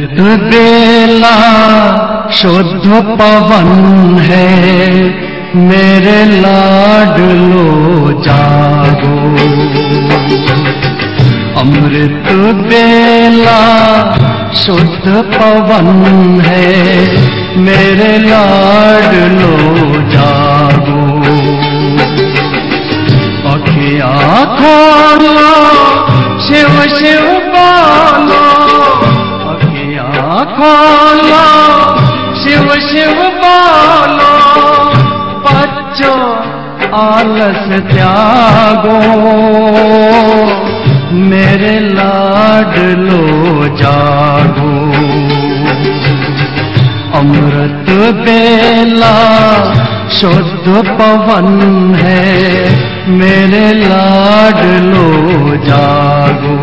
अमृत बेला शुद्ध पवन है, मेरे लाडलो जागो। अमृत बेला शुद्ध पवन है, मेरे लाडलो जागो। अखियाँ खोलो, शिव शिव बोलो, अखियाँ खोलो, शिव शिव बोलो। बच्चों आलस त्यागो, मेरे लाडलो जागो। अमृत बेला शुद्ध पवन है, मेरे लाडलो जागो।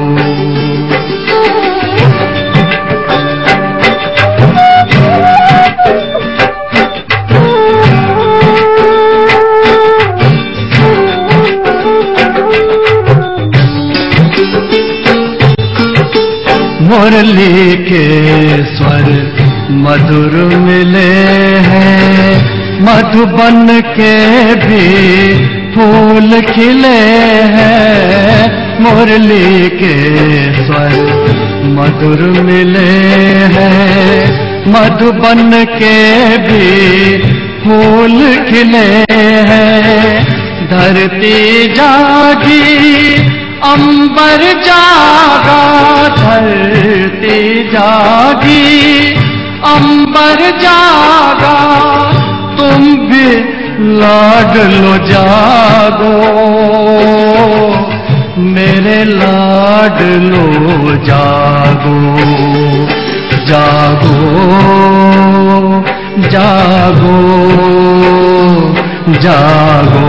मुरली के स्वर मधुर मिले हैं, मधुबन के भी फूल खिले हैं। मुरली के स्वर मधुर मिले हैं, मधुबन के भी फूल खिले हैं। धरती जागी अंबर जागा, धरती जागी अंबर जागा। तुम भी लाडलो जागो, मेरे लाडलो जागो। जागो जागो जागो।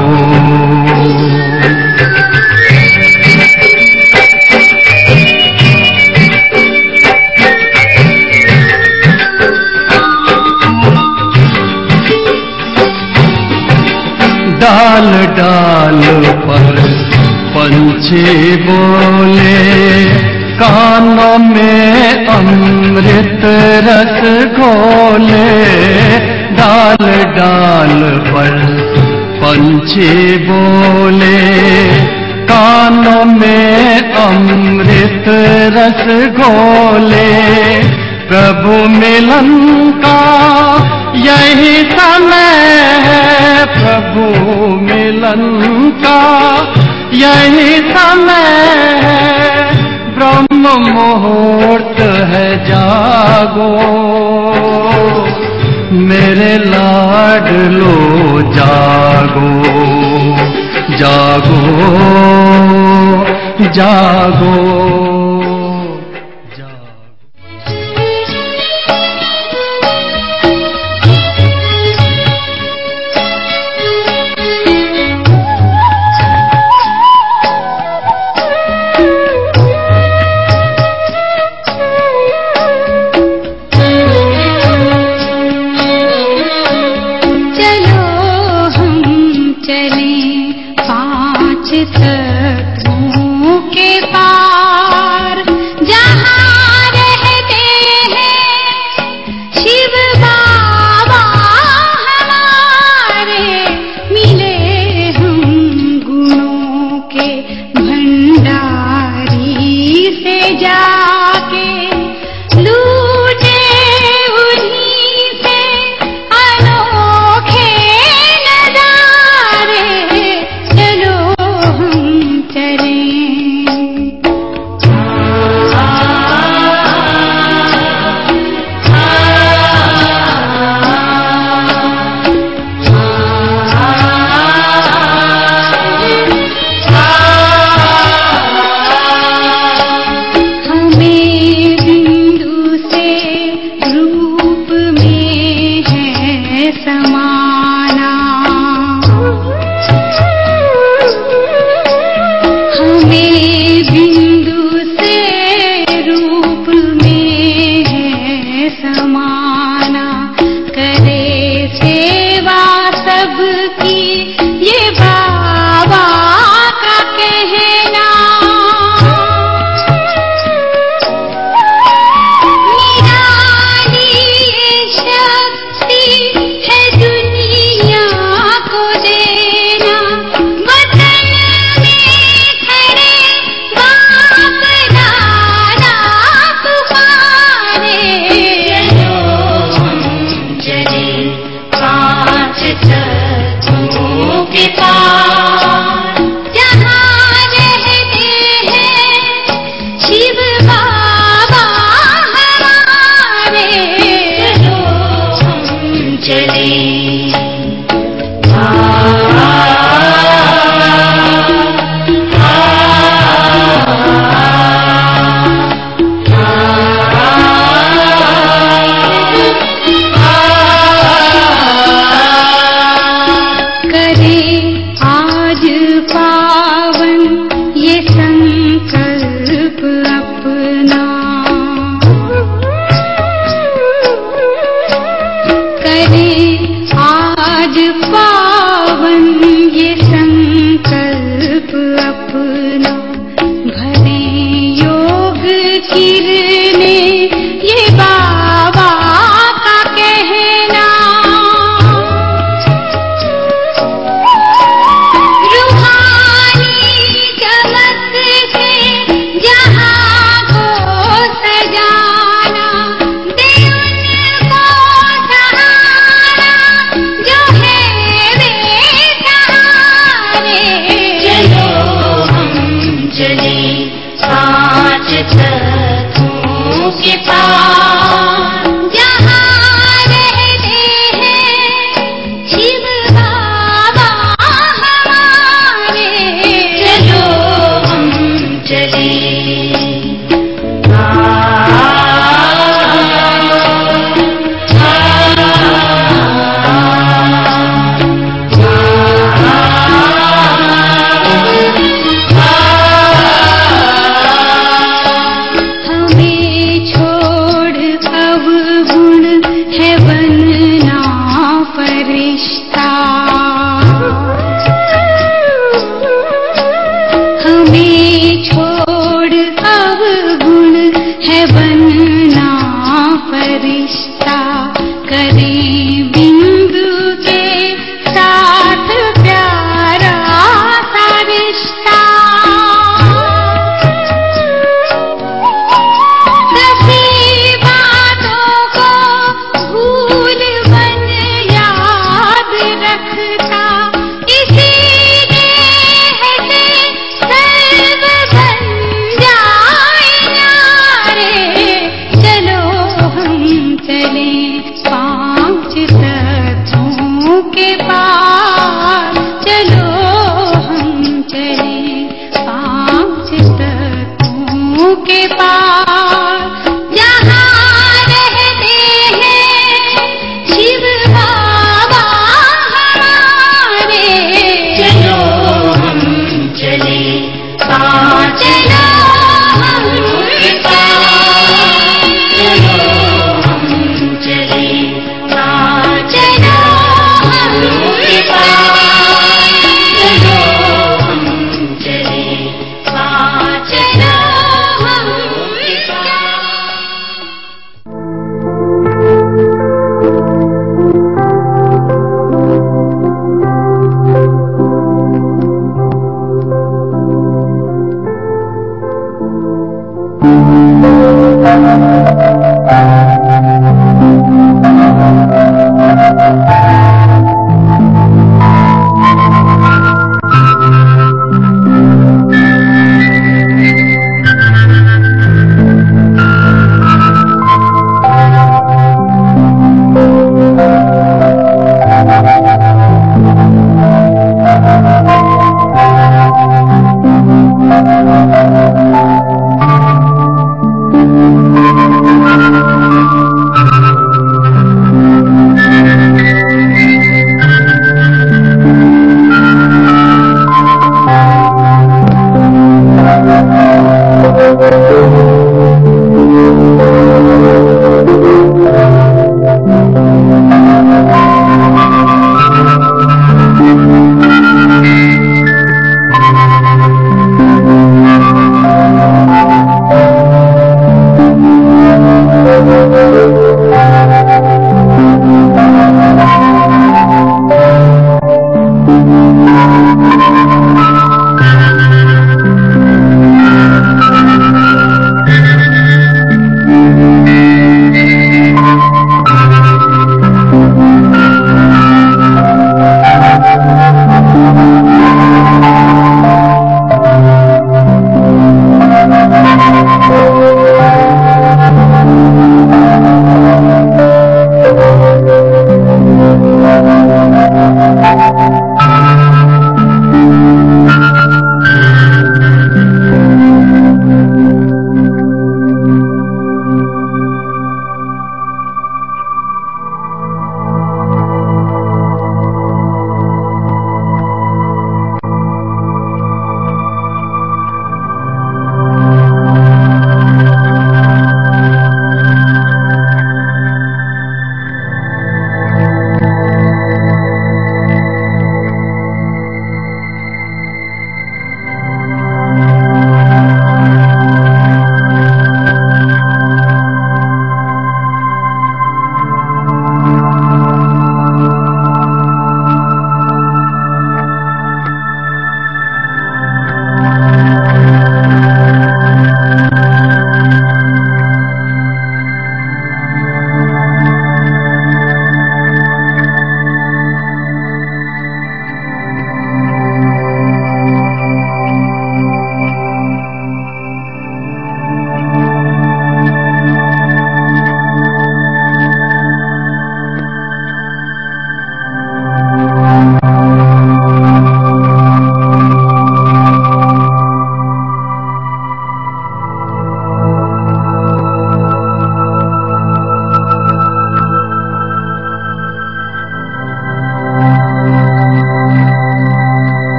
डाल डाल पर पंछी बोले, कानों में अमृत रस घोले। डाल डाल पर पंछी बोले, कानों में अमृत रस घोले। प्रभु मिलन का यही समय है, प्रभु मिलन का यही समय है। ब्रह्म मुहूर्त है, जागो, मेरे लाडलो जागो। जागो जागो। तत्वों के पार,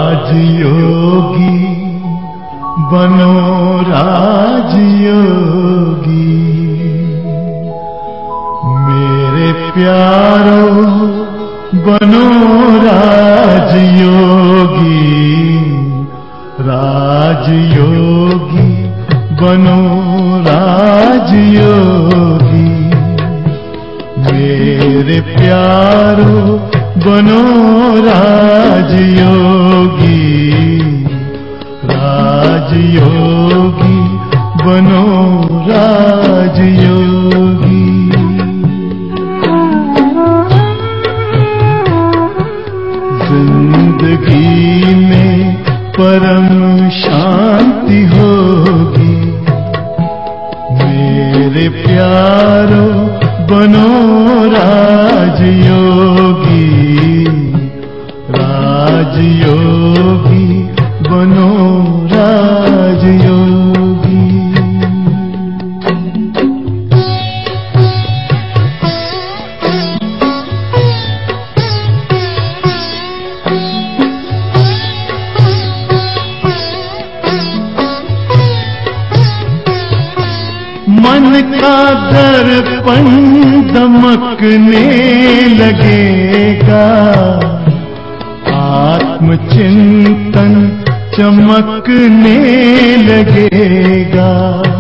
राजयोगी बनो राजयोगी, मेरे प्यारो बनो राजयोगी, राजयोगी बनो राजयोगी, मेरे प्यारो बनो राजयोगी, राजयोगी बनो राजयोगी। जिंदगी में परम शांति होगी, मेरे प्यारो बनो राजयोगी, राजयोगी बनो राजयोगी। मन का दर्पण दमकने लगेगा, आत्मचिंतन चमकने लगेगा,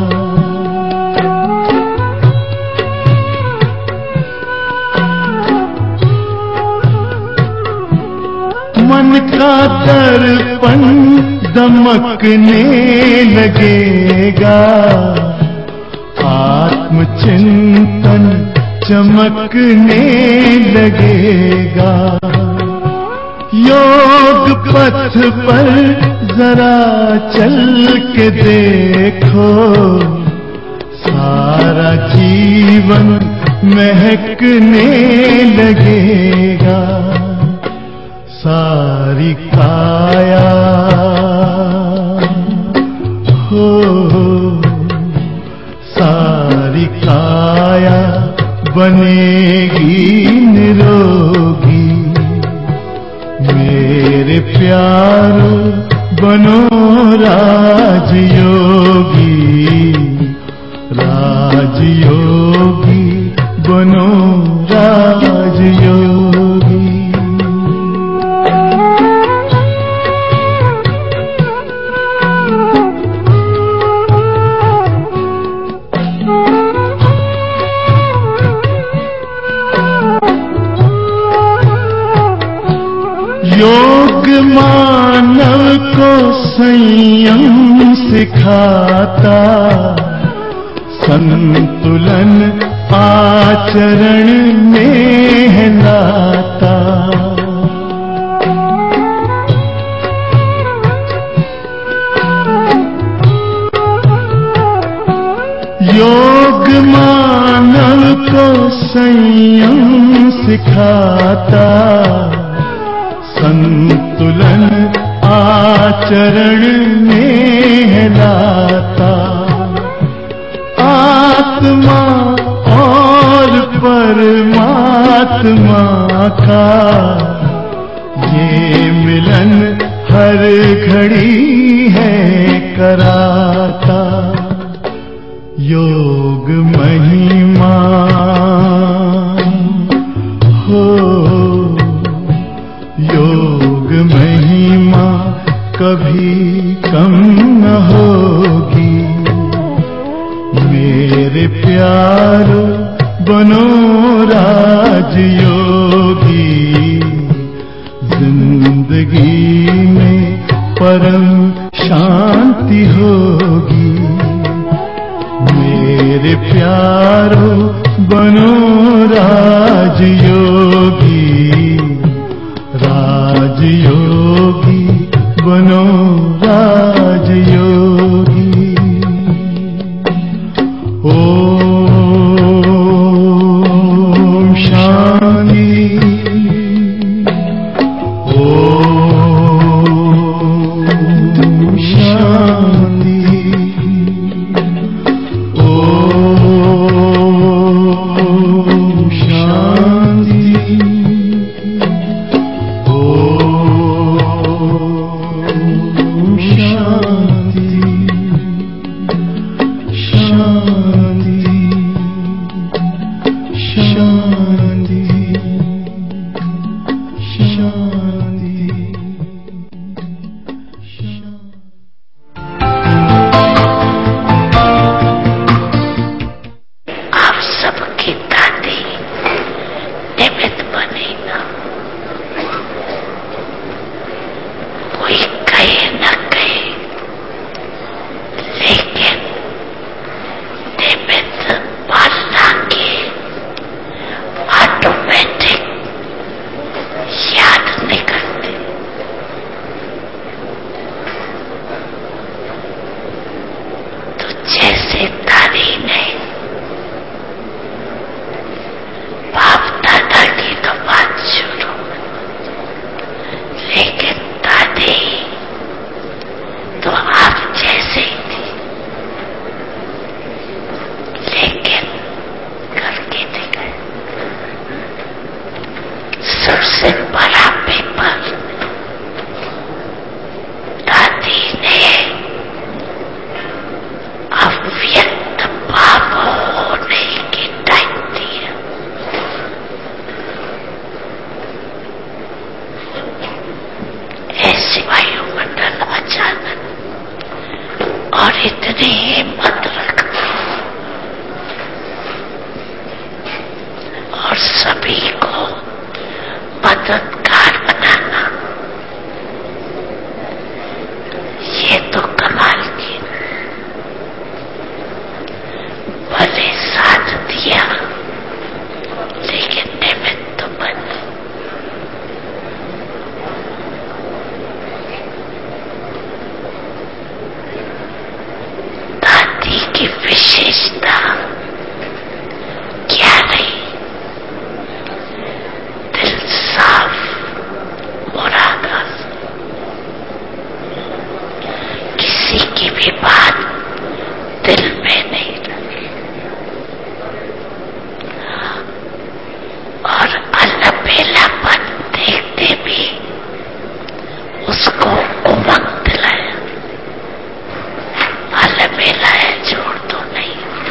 मन का दर्पण दमकने लगेगा, आत्मचिंतन चमकने लगेगा। योग पथ पर जरा चल के देखो, सारा जीवन महकने लगेगा, सारी काया हो, सारी काया बनेगी निरोगी, मेरे प्यारो बनो राजयोगी, राजयोगी बनो राजयोगी। योग मानव को संयम सिखाता, संतुलन आचरण में लाता, योग मानव को संयम सिखाता, संतुलन आचरण में लाता, आत्मा और परमात्मा का ये मिलन हर घड़ी है कराता, योग महिमा हो, योग महिमा कभी कम न होगी, मेरे प्यारो बनो राजयोगी, जिंदगी में परम शांति होगी, मेरे प्यारो बनो राजयोगी, राजयोगी बनो राजयोगी। ओम शांति, ओम शांति, ओम शांति, ओम इतनी हिम्मत रखना और सभी को मददगार बनाना, ये तो कमाल की। भले साथ दिया लेकिन निमित्त तो बने। दादी की विशेषता क्या रही? दिल साफ, मुरादा, किसी की भी बात दिल में नहीं लगी और अलबेलापन देखते भी उसको उमंग दिलाया। अलबेला है, छोड़ दो नहीं,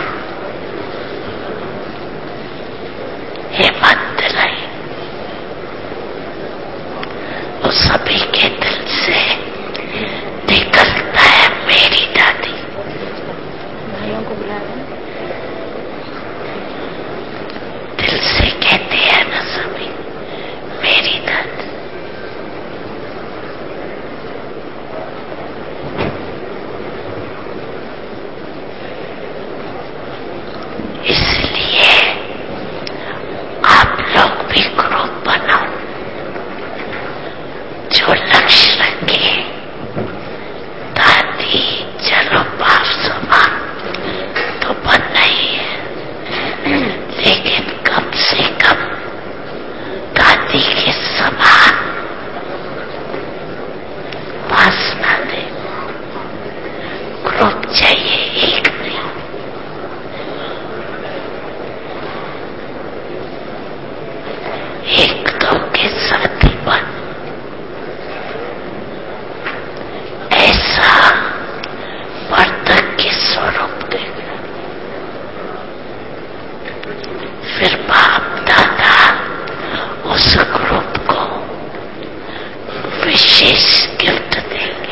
हिम्मत दिलाई। वो सभी के दिल से निकलता है मेरी दादी। भाइयों को बुला रहे हैं। दिल से कहते हैं ना सभी मेरी दादी। इसलिए आप लोग भी ग्रुप बनाओ जो लक्ष्य रखे। दादी चलो बाप समान तो बनना ही है, लेकिन कम से कम दादी के समान वासना दे। ग्रुप चाहिए, एक नहीं। एक दो के साथी बन, ऐसा वर्तक के स्वरूप देगा। फिर बाप दादा उस ग्रुप को विशेष गिफ्ट देंगे।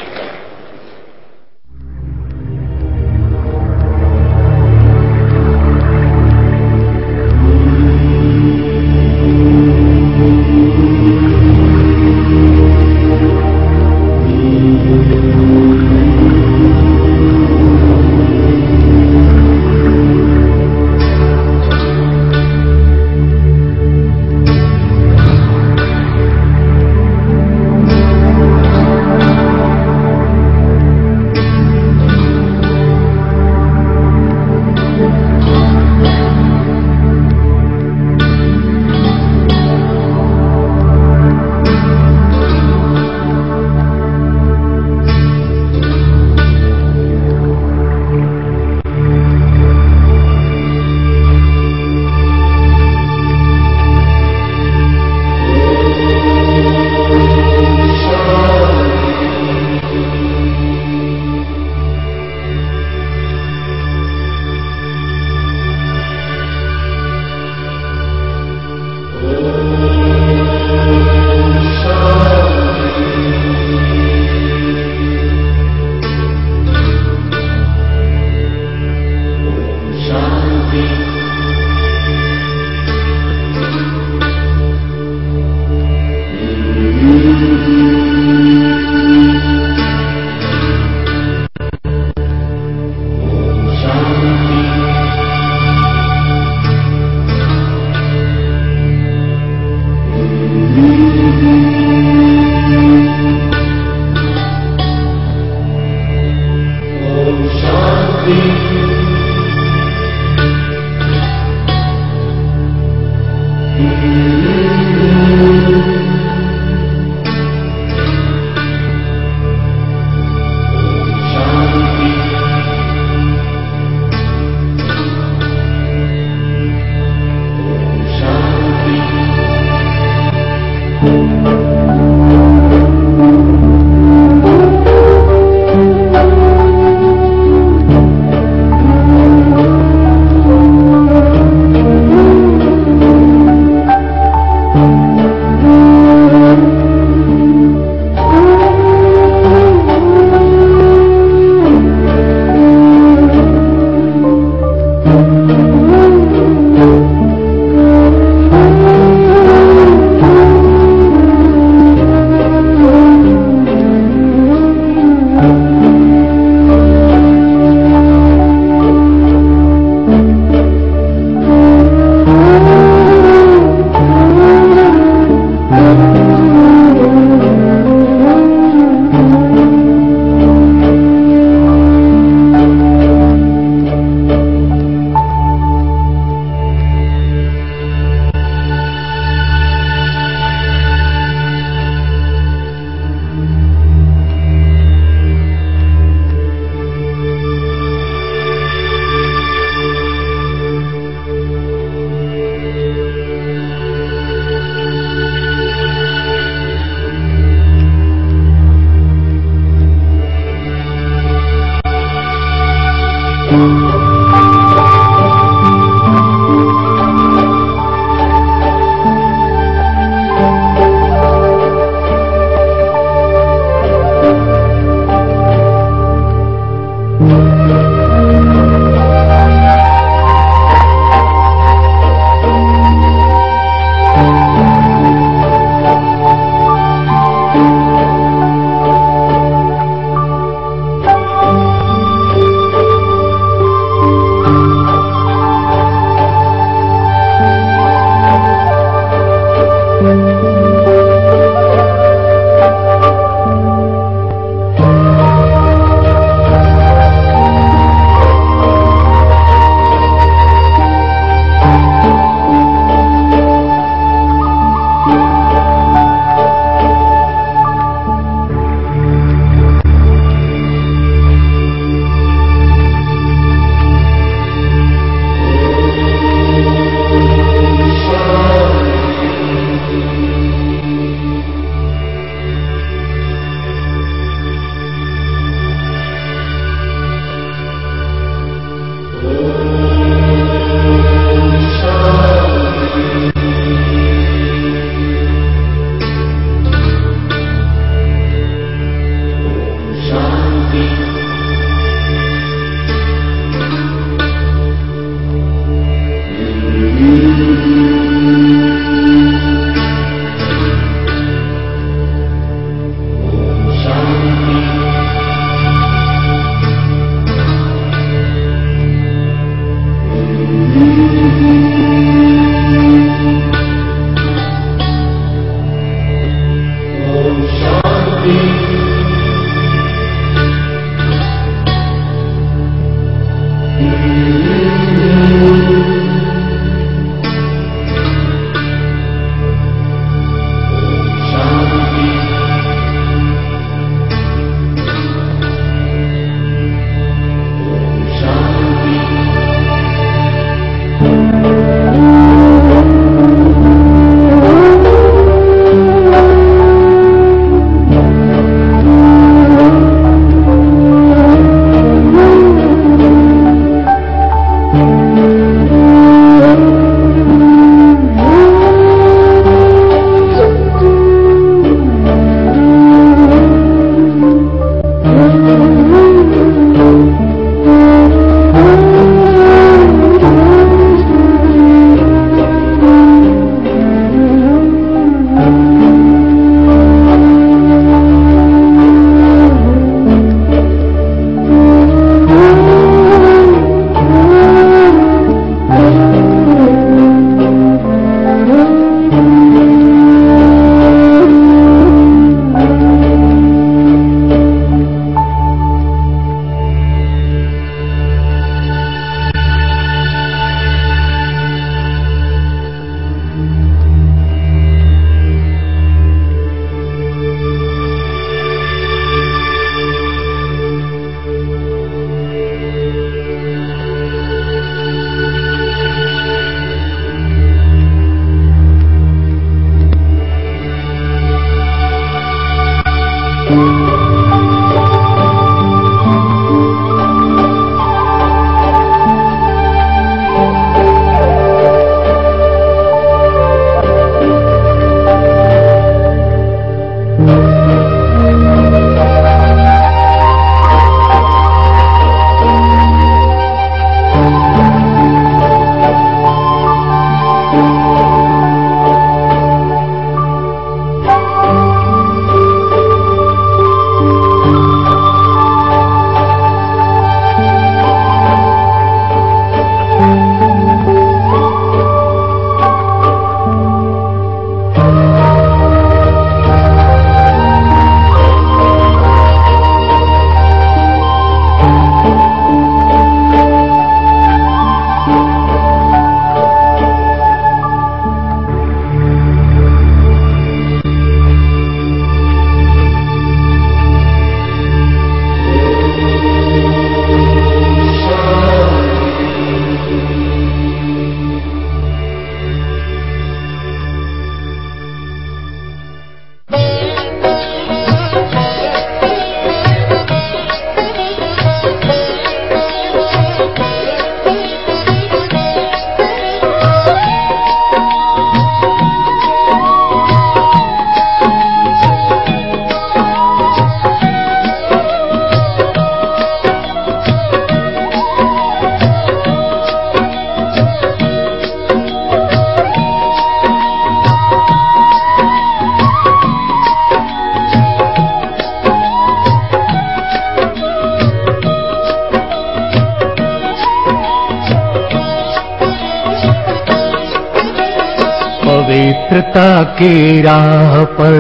पवित्रता की राह पर,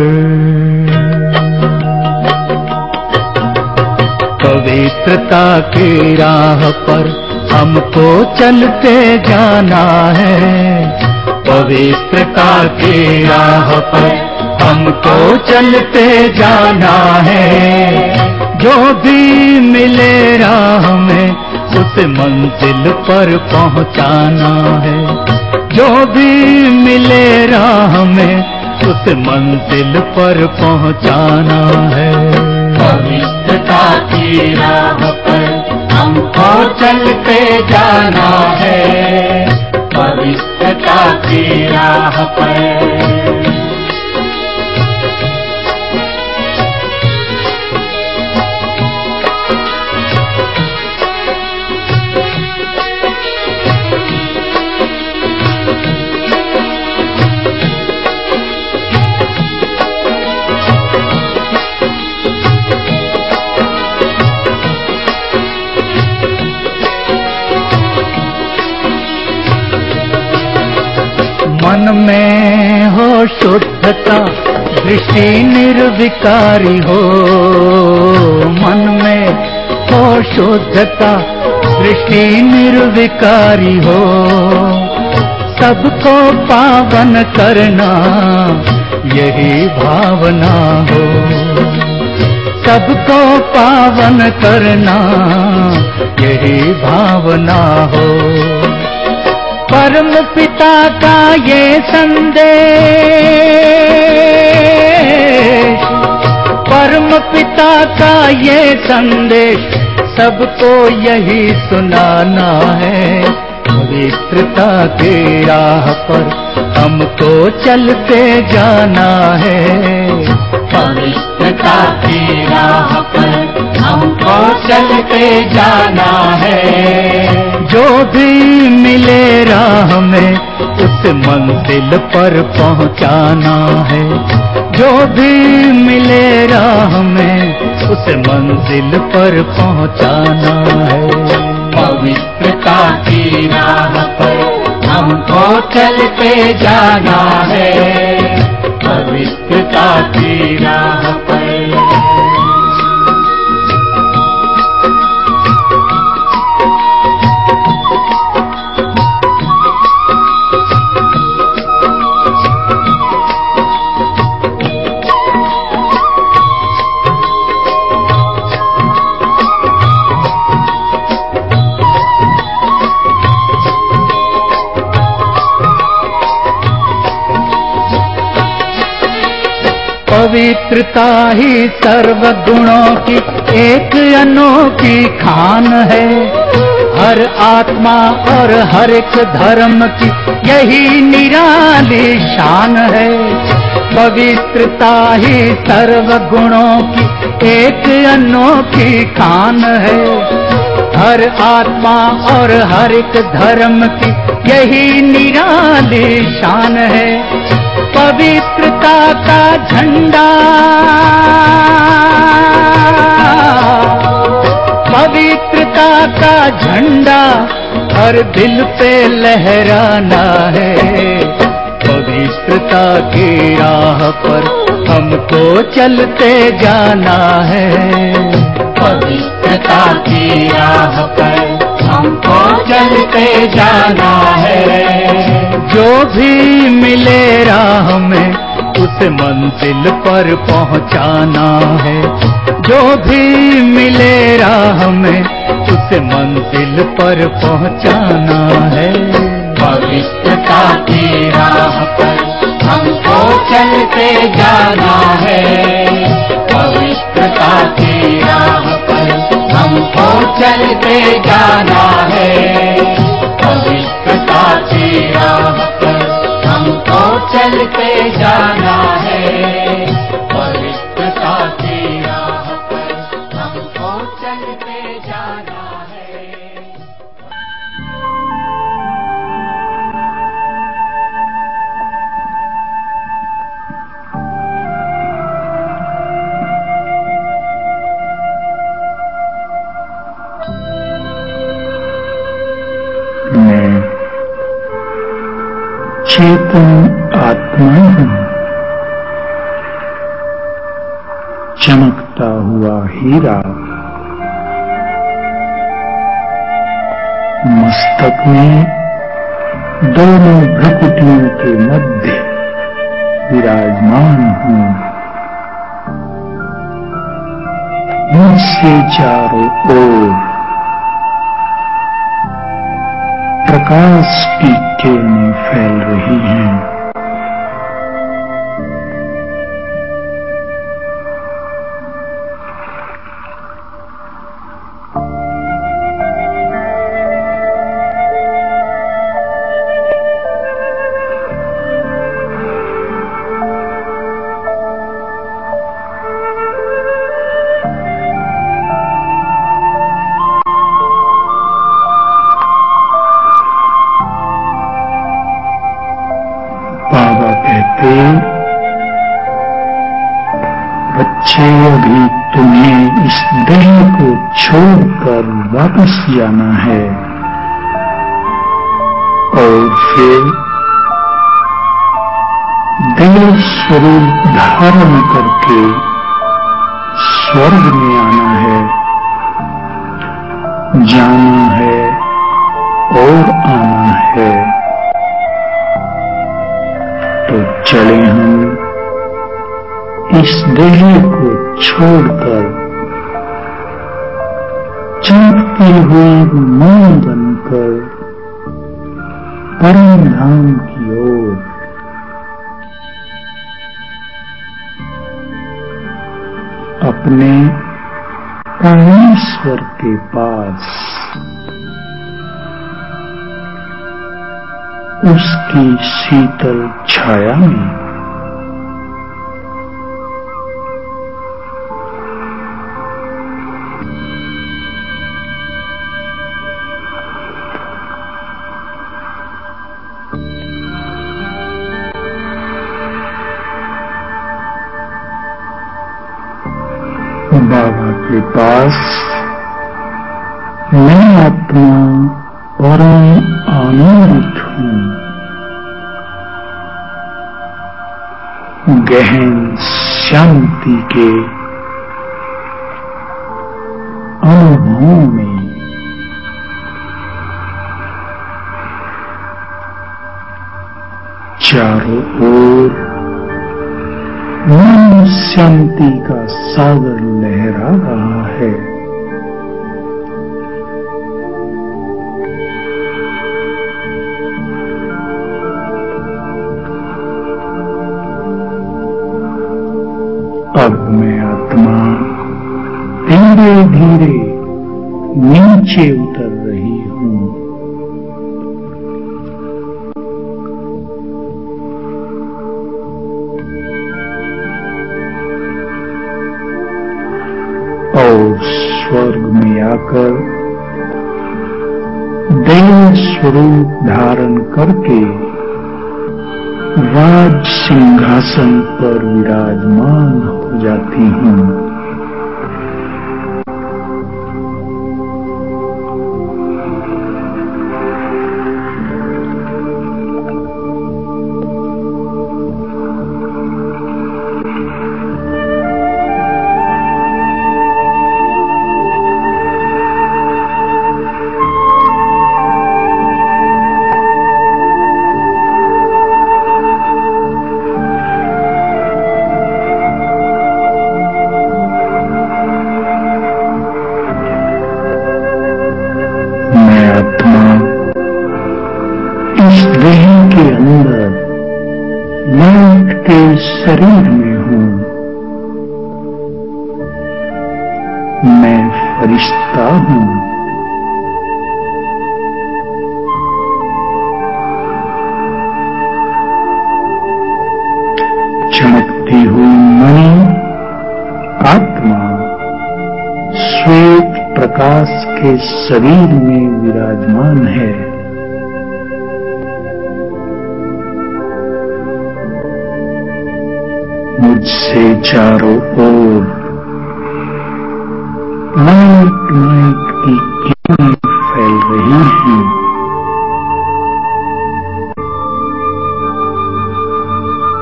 पवित्रता की राह पर हमको चलते जाना है। पवित्रता की राह पर हमको चलते जाना है। जो भी मिले राह में उस मंजिल पर पहुंचाना है। जो भी मिले राह में उस मंजिल पर पहुंचाना है। पवित्रता की राह पर हमको चलते जाना है। पवित्रता की राह पर मन में हो शुद्धता, दृष्टि निर्विकारी हो। मन में हो शुद्धता, दृष्टि निर्विकारी हो। सबको पावन करना यही भावना हो। सबको पावन करना यही भावना हो। परम पिता का ये संदेश, परम पिता का ये संदेश सबको यही सुनाना है। पवित्रता की राह पर हमको चलते जाना है। पवित्रता की राह पर हमको चलते जाना है। जो भी मिले राह में उस मंजिल पर पहुंचाना है। जो भी मिले राह में उस मंजिल पर पहुंचाना है। पवित्रता की राह पर हमको चलते जाना है। पवित्रता की राह पर पवित्रता ही सर्व गुणों की एक अनोखी खान है। हर आत्मा और हर एक धर्म की यही निराली शान है। पवित्रता ही सर्व गुणों की एक अनोखी खान है। हर आत्मा और हर एक धर्म की यही निराली शान है। पवित्रता का झंडा, पवित्रता का झंडा हर दिल पे लहराना है। पवित्रता की राह पर हमको चलते जाना है। पवित्रता की राह पर हमको चलते जाना है। जो भी मिले राह में उस मंजिल पर पहुंचाना है। जो भी मिले राह में उस मंजिल पर पहुंचाना है। पवित्रता की राह पर हमको चलते जाना है। पवित्रता की राह पर हमको चलते जाना है। पवित्रता की राह पर हमको चलते जाना है। पवित्रता की राह पर हमको चलते जाना है। मैं चेतन आत्मा आत्मा हूँ, चमकता हुआ हीरा। मस्तक में दोनों भ्रुकुटियों के मध्य विराजमान हूँ। मुझसे चारों ओर प्रकाश की किरणें फैल रही हैं। बाबा कहते, बच्चे अभी तुम्हें इस देह को छोड़कर वापस जाना है और फिर देव स्वरूप धारण करके स्वर्ग में आना है, जाना है और आना है। तो चले हम इस देह को छोड़कर चमकती हुई मोम बनकर परम धाम की ओर। अपने परमेश्वर के पास, उसकी शीतल छाया में। बाबा के पास मैं आत्मा परम आनंदित हूँ। गहन शांति के अनुभव में। चारों ओर मन शांति का सागर लहरा रहा है। अब मैं आत्मा धीरे धीरे नीचे उतर रही हूँ। और स्वर्ग में आकर देव स्वरूप धारण करके राज सिंहासन पर विराजमान हो जाती हूँ। देह के अंदर लाइट के शरीर में हूँ। मैं फरिश्ता हूँ। चमकती हुई मणि आत्मा श्वेत प्रकाश के शरीर में विराजमान है। मुझसे चारों ओर लाइट की किरणें फैल रही हैं।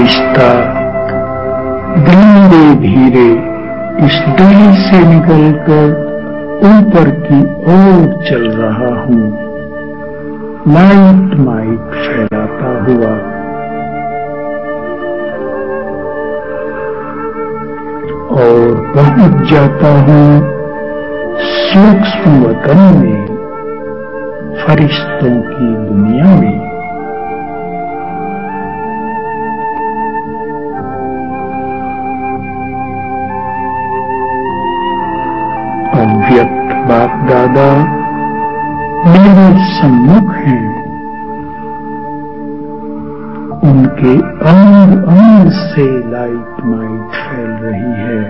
फरिश्ता धीरे धीरे इस डली से निकलकर ऊपर की ओर चल रहा हूँ, माइट माइट फैलाता हुआ। और पहुंच जाता हूँ सूक्ष्म वतन में, फरिश्तों की दुनिया में। अव्यक्त बाप दादा मेरे सम्मुख हैं, उनके अंग अंग से लाइट माइट फैल रही है।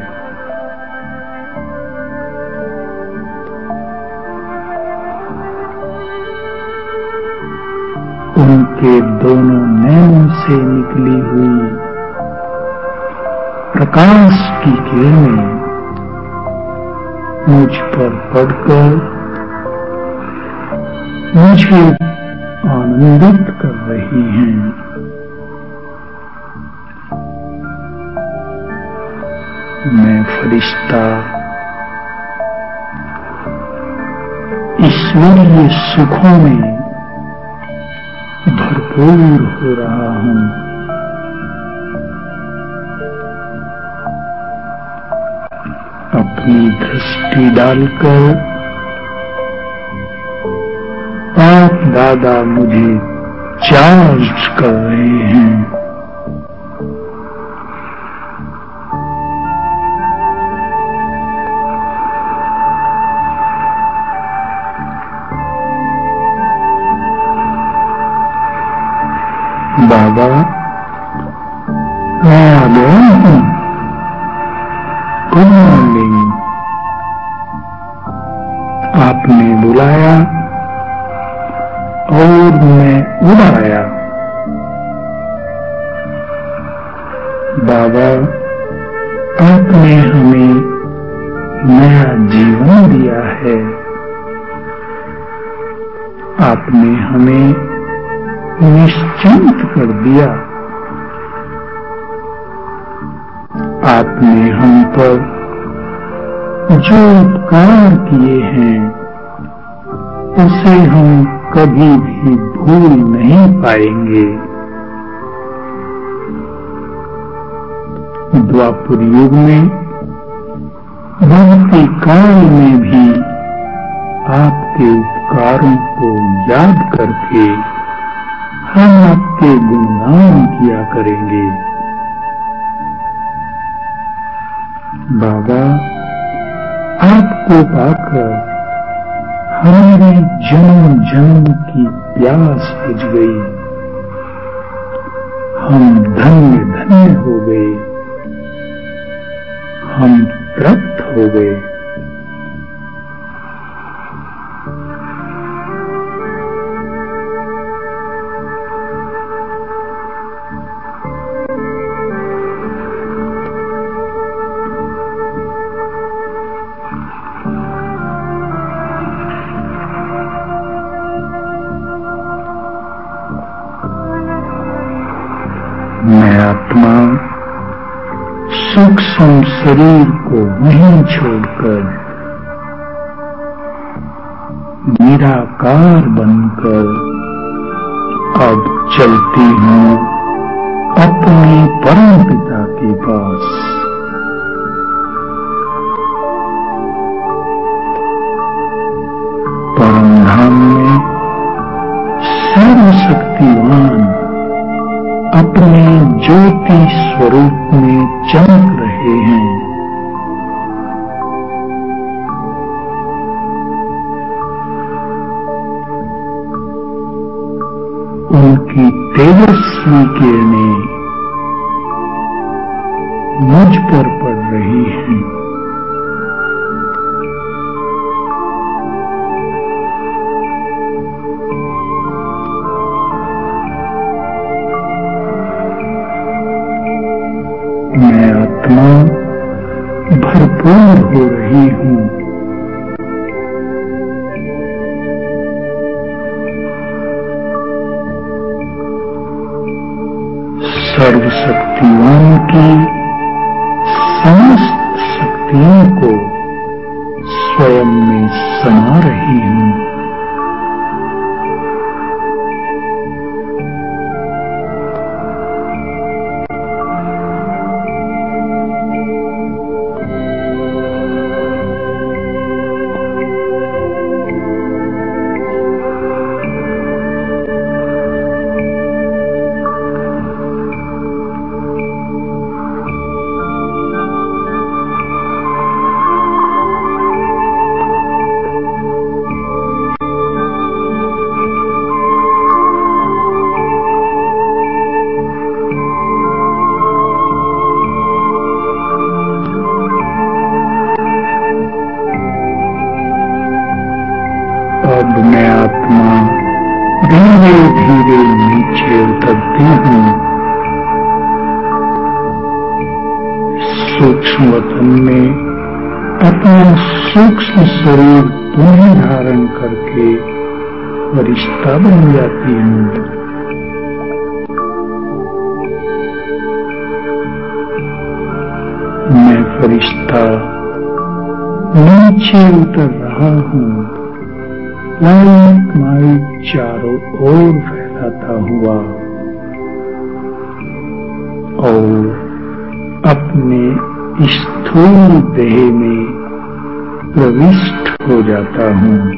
उनके दोनों नैनों से निकली हुई प्रकाश की किरणें मुझ पर पड़कर मुझे आनंदित कर रही हैं। मैं फरिश्ता ईश्वरीय सुखों में भरपूर हो रहा हूँ। अपनी दृष्टि डालकर बाप दादा मुझे चार्ज कर रहे हैं। बाबा मैं आ गया हूँ। Good morning. आपने बुलाया और मैं उड़ आया। बाबा आपने हमें नया जीवन दिया है। आपने हमें निश्चिंत कर दिया। आपने हम पर जो उपकार किए हैं उसे हम कभी भी भूल नहीं पाएंगे। द्वापर युग में भक्ति काल में भी आपके उपकारों को याद करके हम आपके गुणगान किया करेंगे। बाबा आपको पाकर हमारी जन्म जन्म की प्यास बुझ गई। हम धन्य धन्य हो गए। हम तृप्त हो गए। मैं आत्मा सूक्ष्म शरीर को नहीं छोड़कर निराकार बनकर अब चलती हूँ अपने परम पिता के पास। परम धाम में सर्वशक्तिवान अपने ज्योति स्वरूप में चमक रहे हैं। उनकी तेजस्वी किरणें मुझ पर पड़ रही हैं। मैं आत्मा भरपूर हो रही हूँ। सर्वशक्ति शक्तिवान की समस्त शक्तियों को स्वयं में समा रही हूँ। अब मैं आत्मा धीरे धीरे नीचे उतरती हूँ। सूक्ष्म वतन में अपना सूक्ष्म शरीर पुनः धारण करके फरिश्ता बन जाती हूँ। मैं फरिश्ता नीचे उतर रहा हूँ, लाइट माइट चारों ओर फैलाता हुआ और अपने स्थूल देह में प्रविष्ट हो जाता हूँ।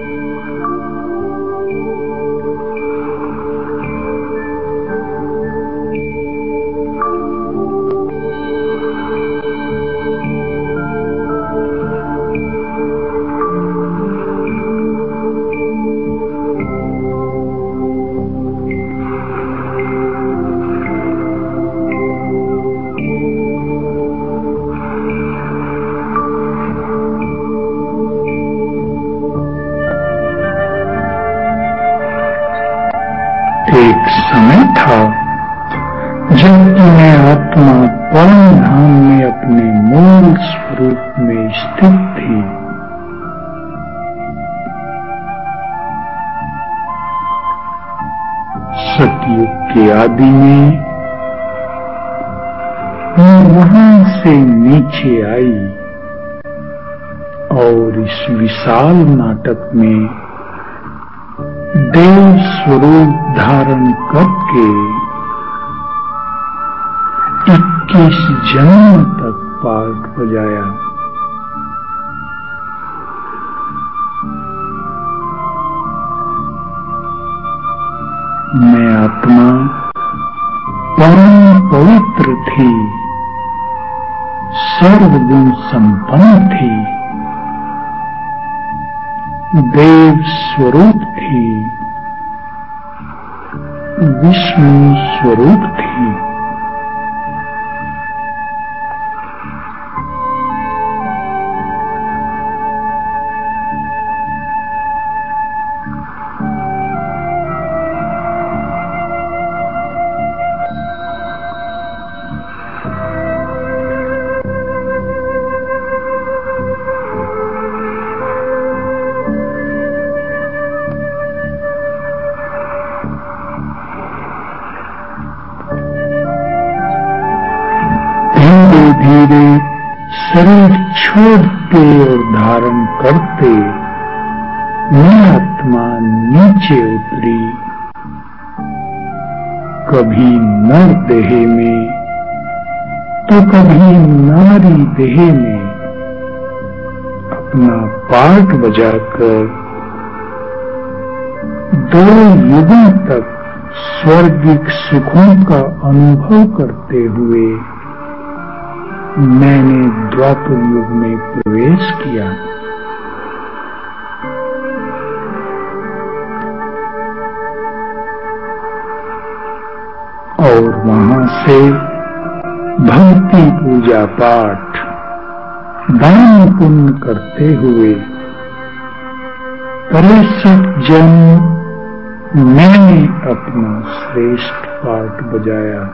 एक समय था जब मैं आत्मा परम धाम में अपने मूल स्वरूप में स्थित थी। सतयुग के आदि में मैं वहां से नीचे आई और इस विशाल नाटक में देव स्वरूप धारण करके 21 जन्म तक पाठ बजाया। मैं आत्मा परम पवित्र थी, सर्वगुण संपन्न थी, देव स्वरूप थी, विष्णु स्वरूप थी। धीरे शरीर छोड़ते और धारण करते मैं आत्मा नीचे उतरी, कभी नर देह में तो कभी नारी देह में अपना पाठ बजाकर 2 युगों तक स्वर्गिक सुखों का अनुभव करते हुए मैंने द्वापर युग में प्रवेश किया। और वहां से भक्ति पूजा पाठ दान पुण्य करते हुए 63 जन्म मैंने अपना श्रेष्ठ पाठ बजाया।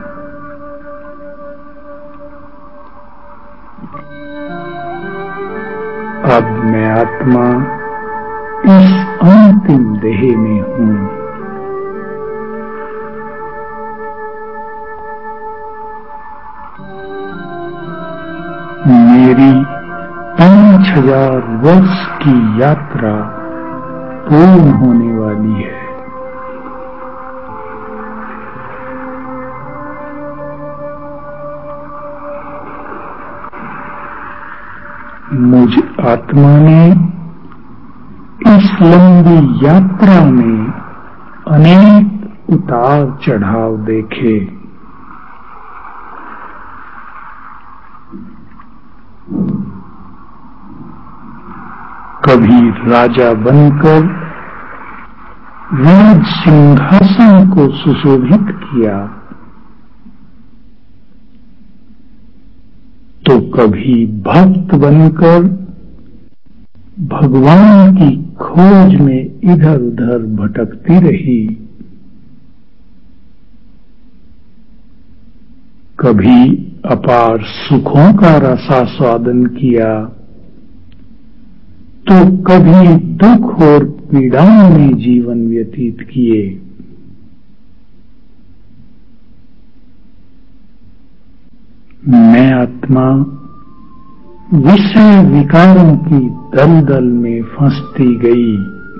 अब मैं आत्मा इस अंतिम देह में हूँ। मेरी 5000 वर्ष की यात्रा पूर्ण होने वाली है। मुझ आत्मा ने इस लंबी यात्रा में अनेक उतार चढ़ाव देखे। कभी राजा बनकर राज सिंहासन को सुशोभित किया, तो कभी भक्त बनकर भगवान की खोज में इधर उधर भटकती रही। कभी अपार सुखों का रसास्वादन किया, तो कभी दुख और पीड़ाओं में जीवन व्यतीत किए। मैं आत्मा विषय विकारों की दलदल में फंसती गई,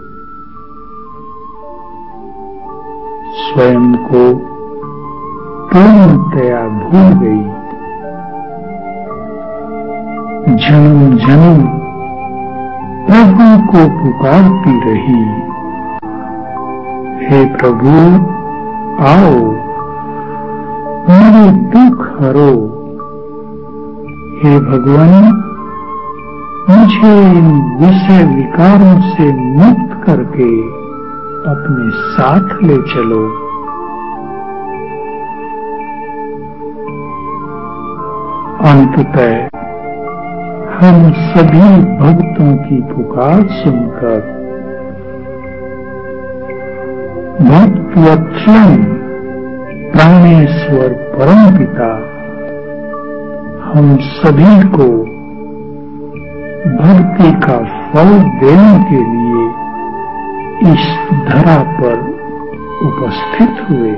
स्वयं को पूर्णतया भूल गई। जन्म जन्म प्रभु को पुकारती रही, हे प्रभु आओ मेरे दुख हरो। हे भगवान, मुझे इन विषय विकारों से मुक्त करके अपने साथ ले चलो। अंततः हम सभी भक्तों की पुकार सुनकर भक्तवत्सल प्राणेश्वर परमपिता हम सभी को भक्ति का फल देने के लिए इस धरा पर उपस्थित हुए।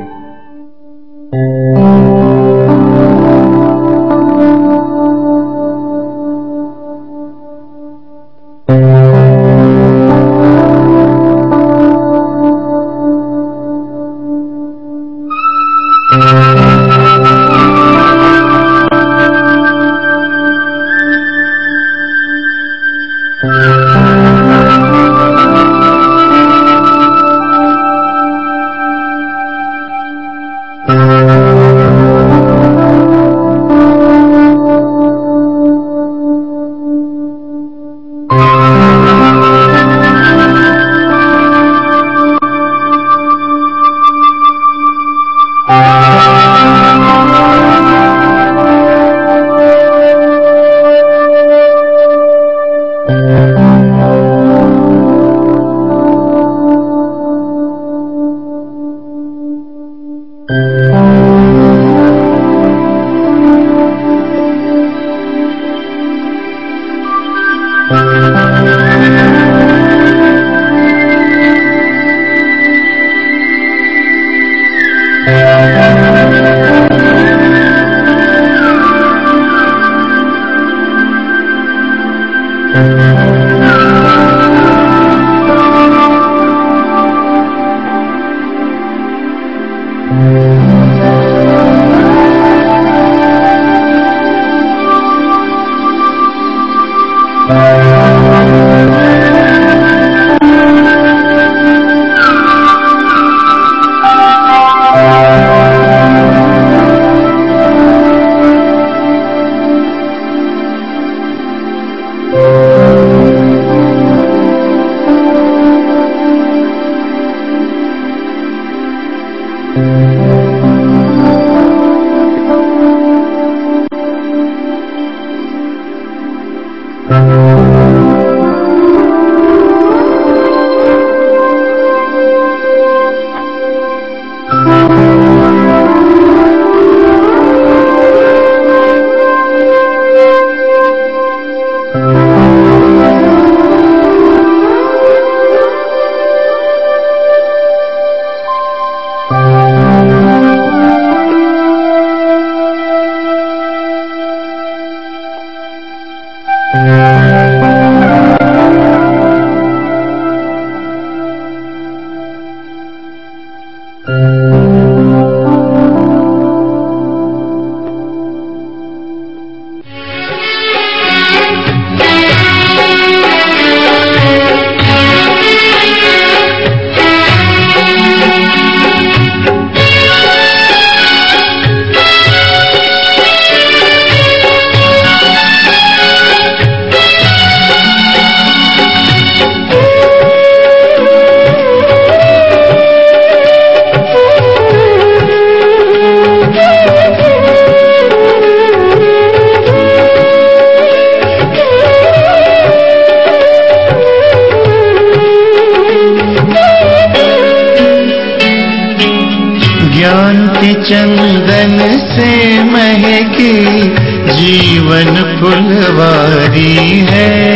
चंदन से महकी जीवन फुलवारी है।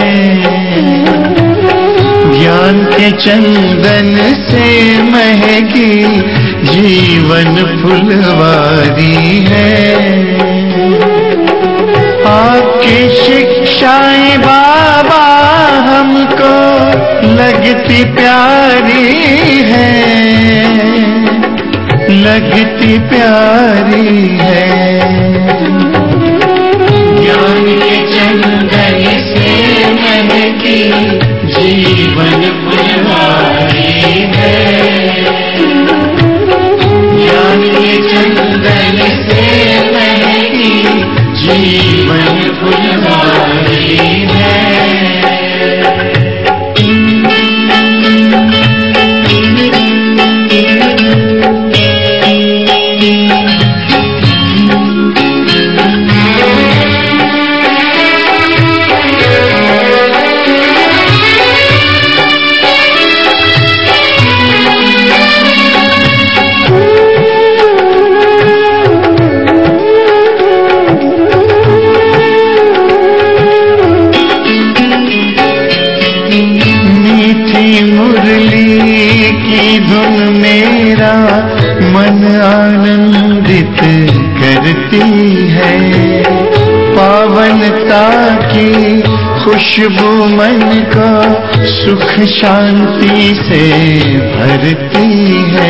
ज्ञान के चंदन से महकी जीवन फुलवारी है। आपकी शिक्षाएं बाबा हमको लगती प्यारी है, लगती प्यारी है। ज्ञान के चंदन से महकी जीवन फुलवारी है। ज्ञान के चंदन से महकी जीवन फुलवारी है। मन आनंदित करती है। पावनता की खुशबू मन को सुख शांति से भरती है।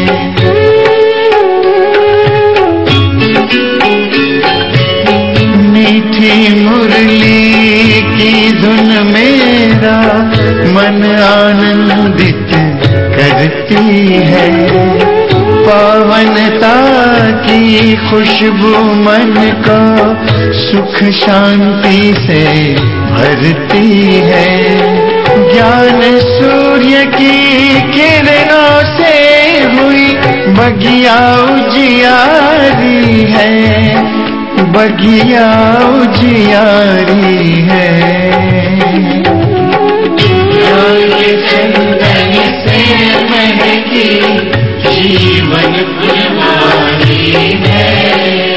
मीठी मुरली की धुन मेरा मन आनंदित करती है। पावनता की खुशबू मन को सुख शांति से भरती है। ज्ञान सूर्य की किरणों से हुई बगिया उजियारी है, बगिया उजियारी है। ज्ञान के चंदन से महकी जीवन फुलवारी है।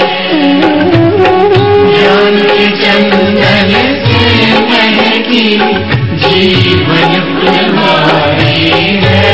ज्ञान के चंदन से महकी जीवन फुलवारी है।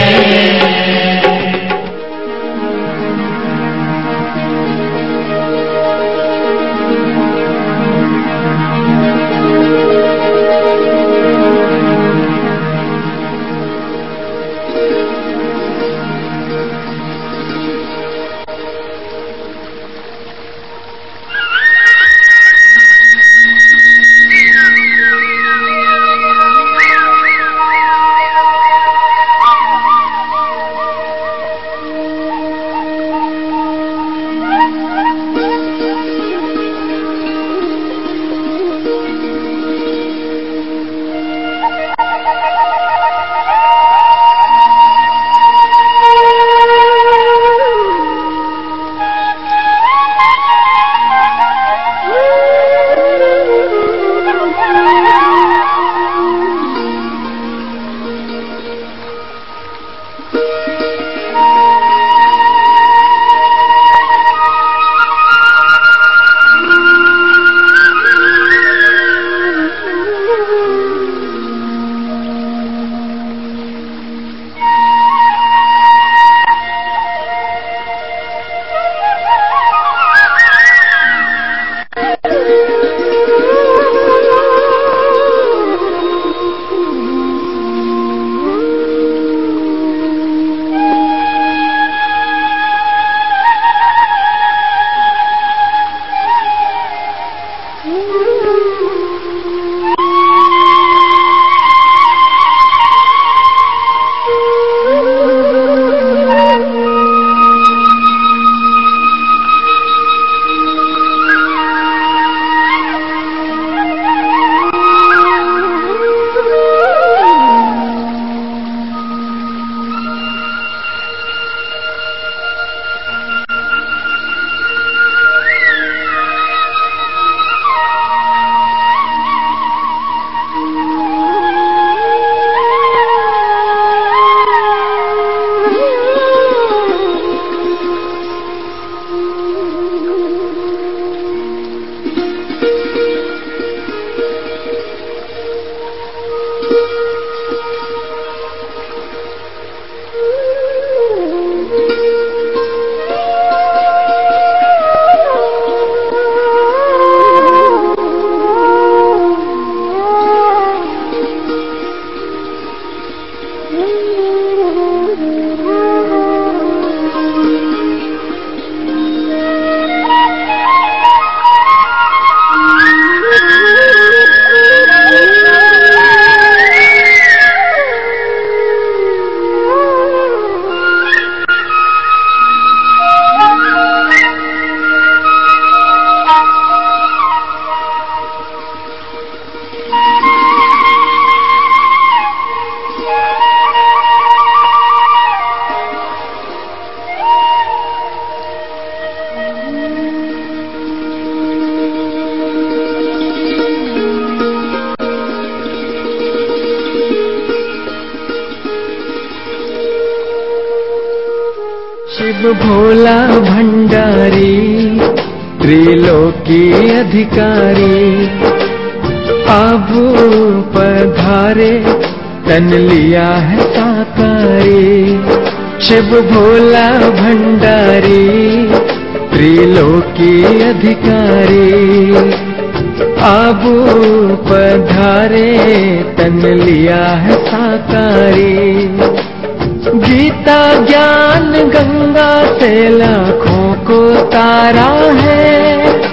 शिव भोला भंडारी त्रिलोकी अधिकारी, अब पधारे तन लिया है साकारी। शिव भोला भंडारी त्रिलोकी अधिकारी, अब पधारे तन लिया है साकारी। गीता ज्ञान गंगा से लाखों को तारा है,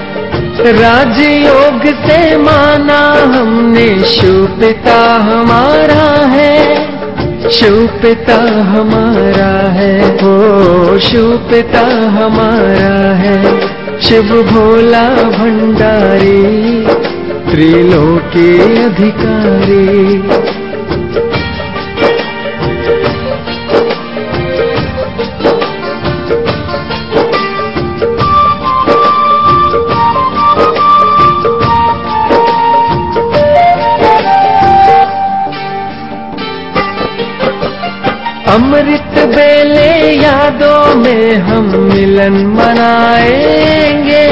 राजयोग से माना हमने शिव पिता हमारा है। शिव पिता हमारा है, ओ शिव पिता हमारा है। शिव भोला भंडारी त्रिलोकी अधिकारी। अमृत बेले यादों में हम मिलन मनाएंगे,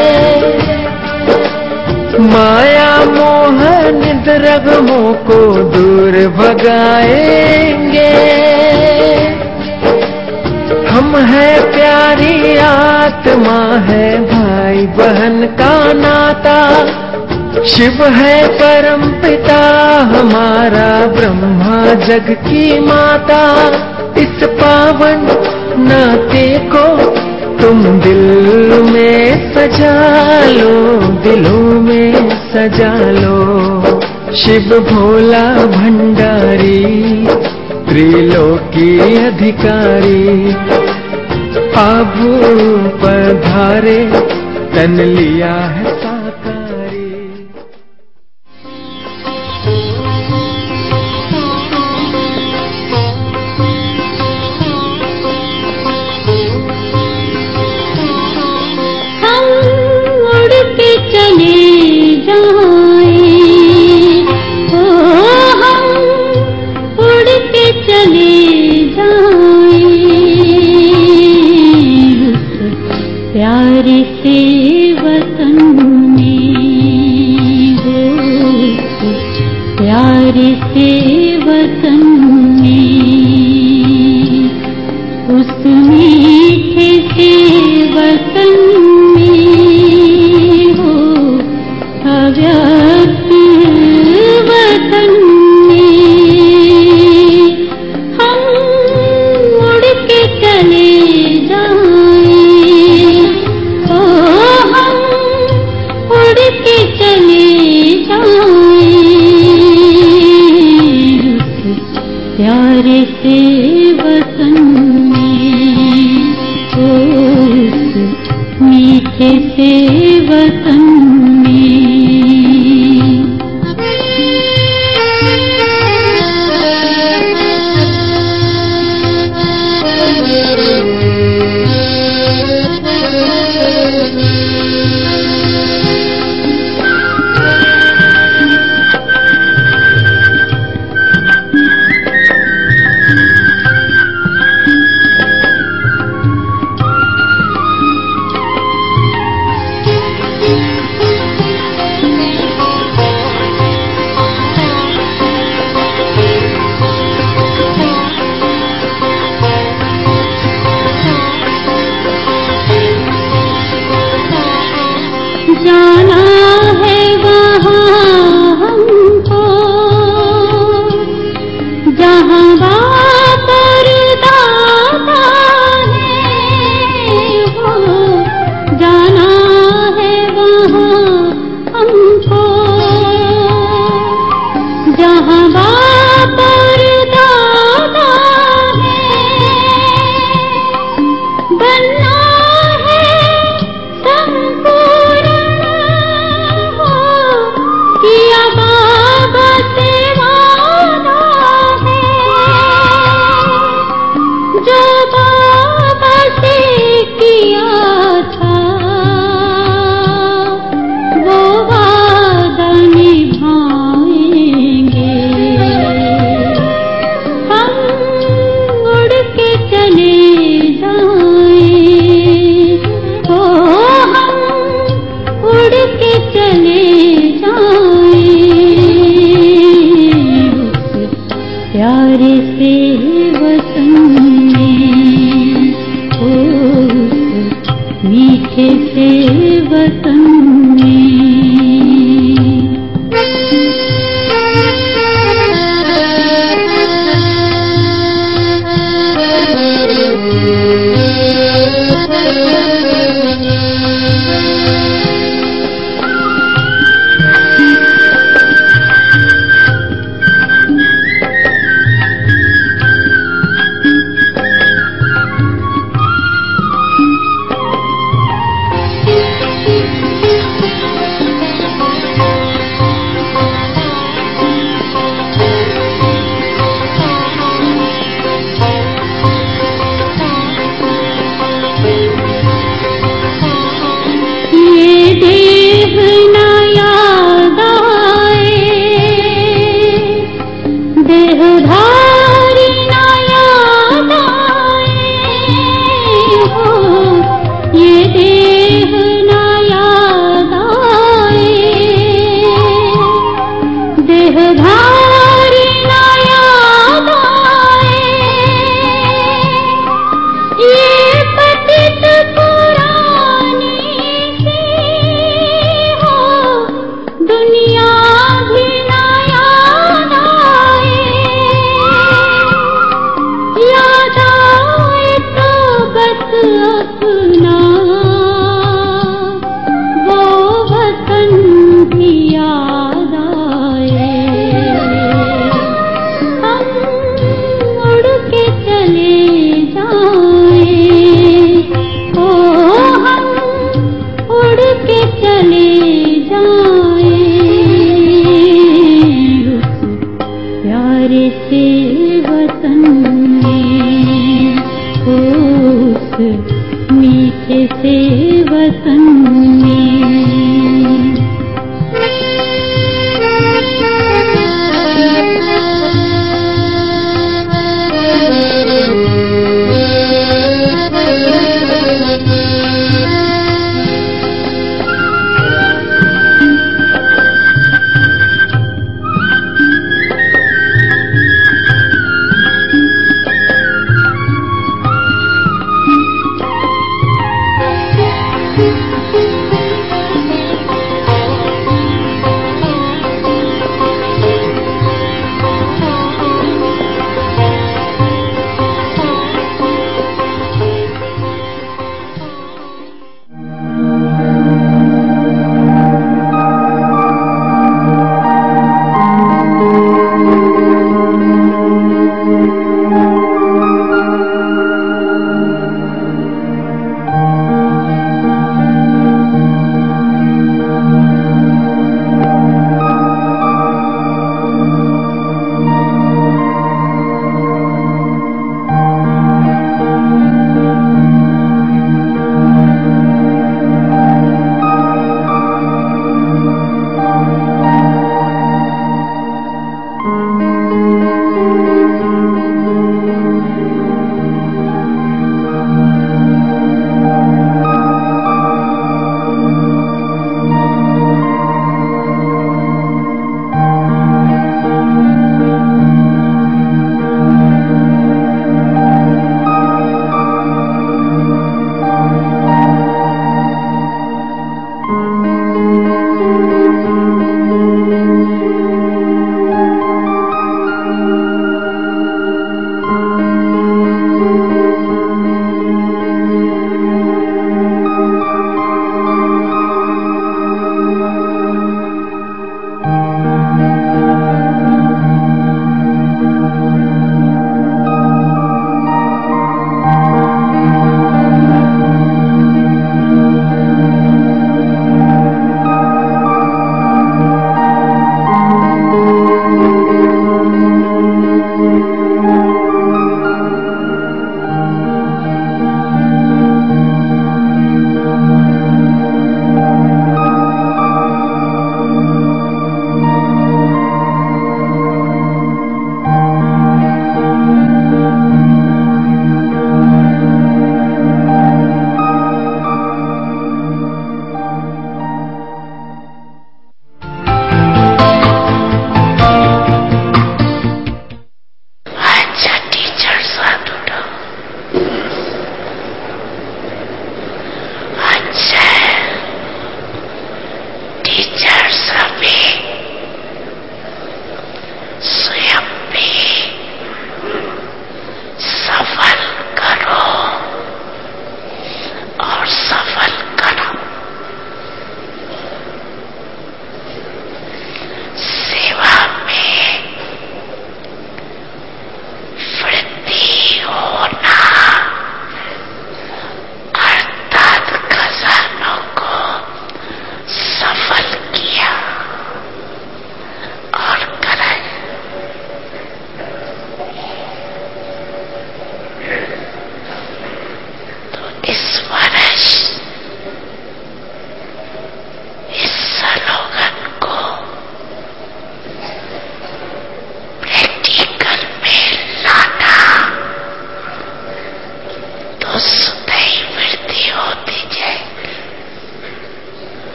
माया मोह निद्रगमों को दूर भगाएंगे। हम है प्यारी आत्मा है भाई बहन का नाता, शिव है परम पिता हमारा ब्रह्मा जग की माता। इस पावन नाते को तुम दिल में सजा लो, दिलों में सजा लो। शिव भोला भंडारी त्रिलोकी अधिकारी, अब पधारे तन लिया है साकारी। प्यारे से वतन में हो, प्यारे से वतन में, उस मीठे से वतन में हो, अव्यक्त वतन में हम उड़ के चले जाएं। चले जाएं प्यारे से वतन में, उस मीठे से वतन में। से वतन में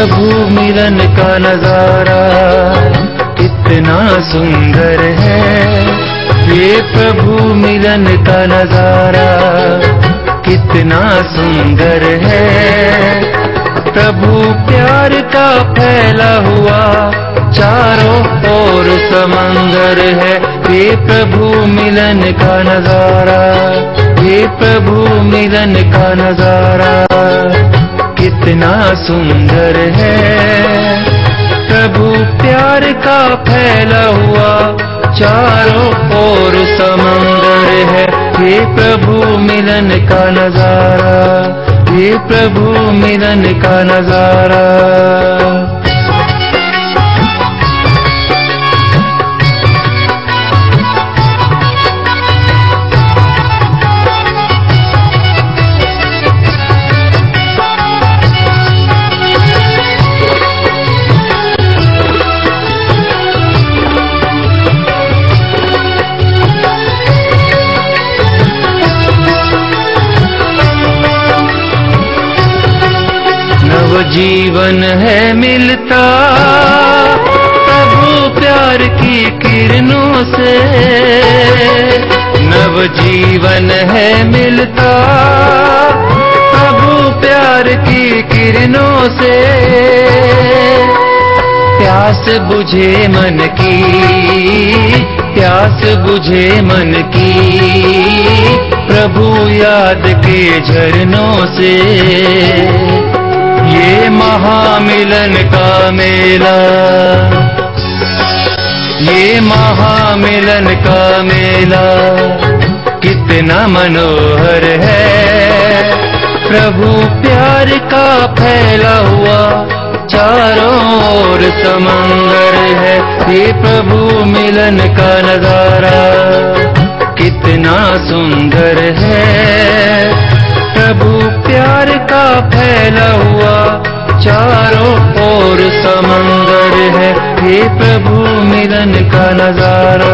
प्रभु मिलन का नजारा कितना सुंदर है। ये प्रभु मिलन का नजारा कितना सुंदर है। प्रभु प्यार का फैला हुआ चारों ओर समंदर है। ये प्रभु मिलन का नजारा, ये प्रभु मिलन का नजारा कितना सुंदर है। प्रभु प्यार का फैला हुआ चारों ओर समंदर है। ये प्रभु मिलन का नजारा, ये प्रभु मिलन का नजारा। जीवन है मिलता प्रभु प्यार की किरणों से। नव जीवन है मिलता प्रभु प्यार की किरणों से। प्यास बुझे मन की, प्यास बुझे मन की प्रभु याद के झरनों से। ये महामिलन का मेला, ये महामिलन का मेला कितना मनोहर है। प्रभु प्यार का फैला हुआ चारों ओर समंदर है। ये प्रभु मिलन का नजारा कितना सुंदर है। प्रभु प्यार का फैला हुआ चारों ओर समंदर है। ये प्रभु मिलन का नजारा।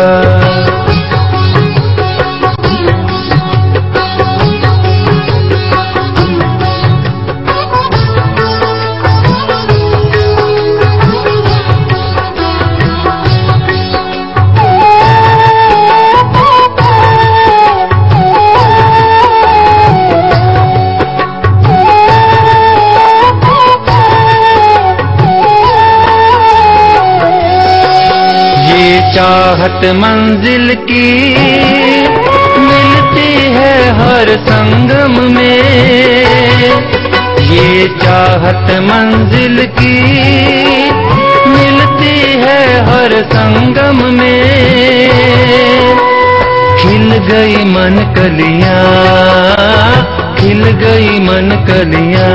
चाहत मंजिल की मिलती है हर संगम में। ये चाहत मंजिल की मिलती है हर संगम में। खिल गई मन कलियां, खिल गई मन कलियां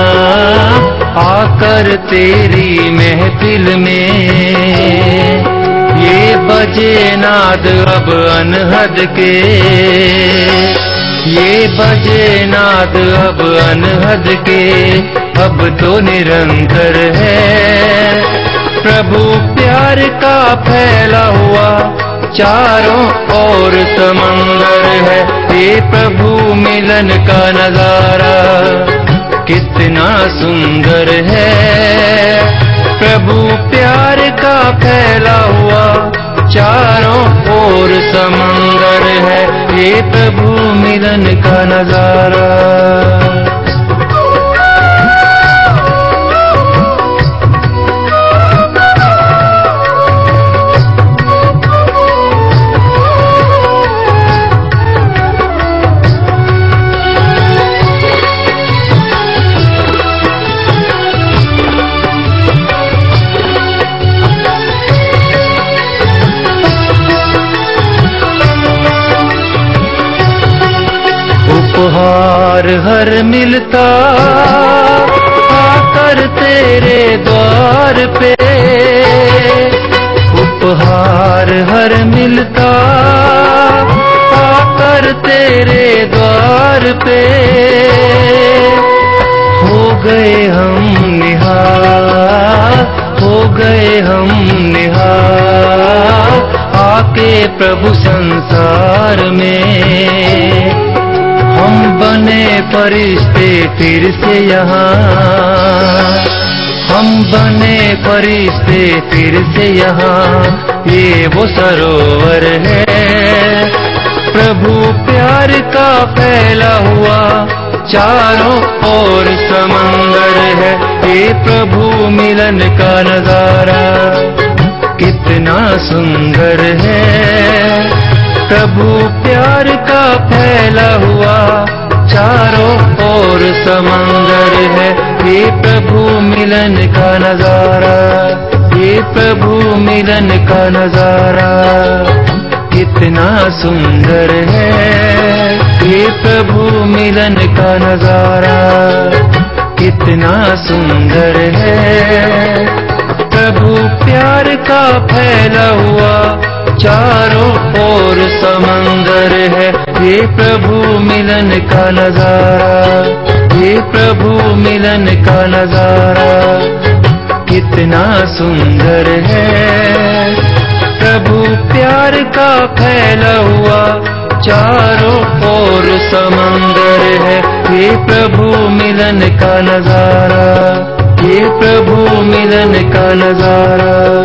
आकर तेरी महफिल में। ये बजे नाद अब अनहद के, ये बजे नाद अब अनहद के, अब तो निरंतर है। प्रभु प्यार का फैला हुआ चारों ओर समंदर है। ये प्रभु मिलन का नजारा कितना सुंदर है। प्रभु प्यार का फैला हुआ चारों ओर समंदर है। ये प्रभु मिलन का नजारा। उपहार हर मिलता आकर तेरे द्वार पे। उपहार हर मिलता आकर तेरे द्वार पे। हो गए हम निहाल, हो गए हम निहाल आके प्रभु संसार में। हम बने फरिश्ते फिर से यहाँ, बने फरिश्ते फिर से यहाँ, ये वो सरोवर है। प्रभु प्यार का फैला हुआ चारों ओर समंदर है। ये प्रभु मिलन का नजारा कितना सुंदर है। प्रभु प्यार का फैला हुआ चारों ओर समंदर है। ये प्रभु मिलन का नजारा, ये प्रभु मिलन का नजारा कितना सुंदर है। ये प्रभु मिलन का नजारा कितना सुंदर है। प्रभु प्यार का फैला हुआ चारों ओर समंदर है। ये प्रभु मिलन का नजारा, ये प्रभु मिलन का नजारा कितना सुंदर है। प्रभु प्यार का फैला हुआ चारों ओर समंदर है। ये प्रभु मिलन का नजारा, ये प्रभु मिलन का नजारा